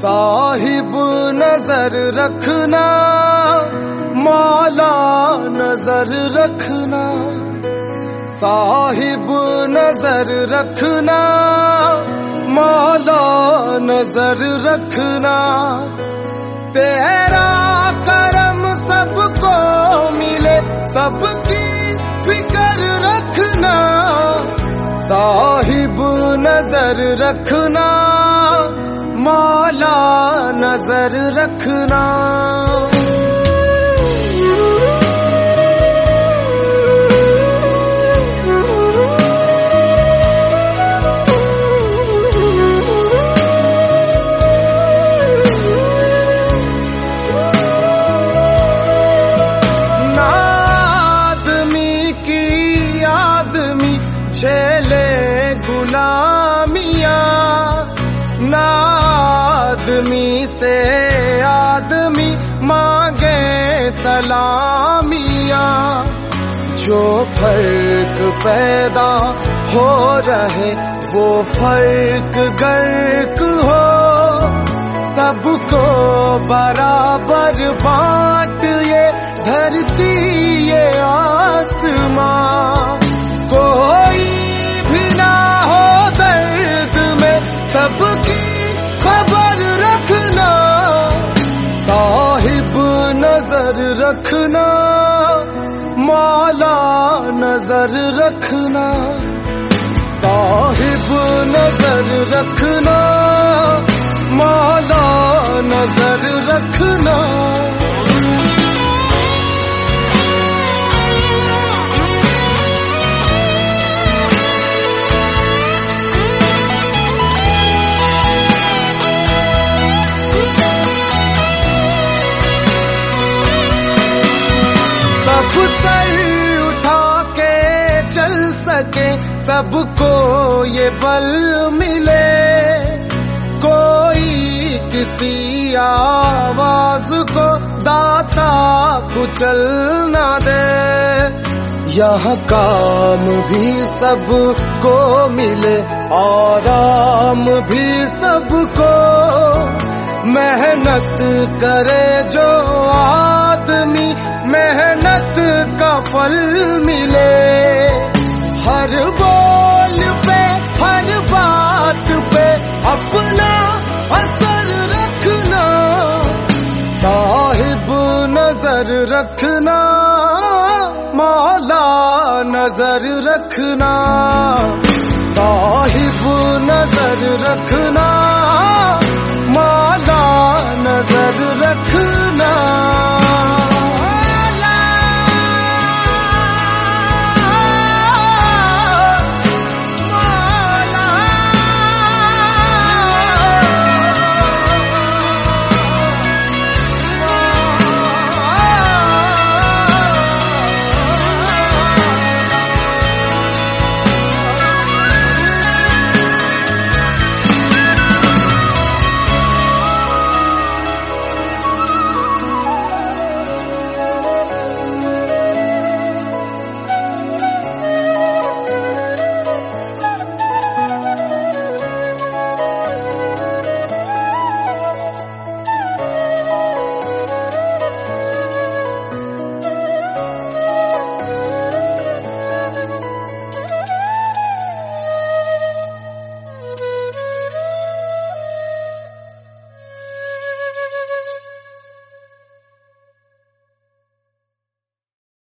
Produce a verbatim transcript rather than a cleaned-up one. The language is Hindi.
साहिब नजर रखना, मौला नजर रखना। साहिब नजर रखना, मौला नजर रखना। तेरा करम सबको मिले, सबकी फिक्र रखना। साहिब नजर रखना, मौला नजर रखना। ना आदमी की आदमी झेले गुलामियां, ना आदमी से आदमी मांगे सलामियां। जो फर्क पैदा हो रहे वो फर्क गर्क हो, सबको बराबर बांट ये धरती ये आसमां। कोई भी ना हो दर्द में, सबकी खबर रखना। साहिब नजर रखना, मौला नजर रखना। साहिब नजर रखना, मौला नजर रखना। सर उठा के चल सके, सबको ये बल मिले। कोई किसी आवाज को दाता कुचल ना दे। यहाँ काम भी सबको मिले, आराम भी सबको। मेहनत करे जो आदमी, मेहनत का फल मिले। हर बोल पे हर बात पे अपना असर रखना। साहिब नजर रखना, मौला नजर रखना। साहिब नजर रखना,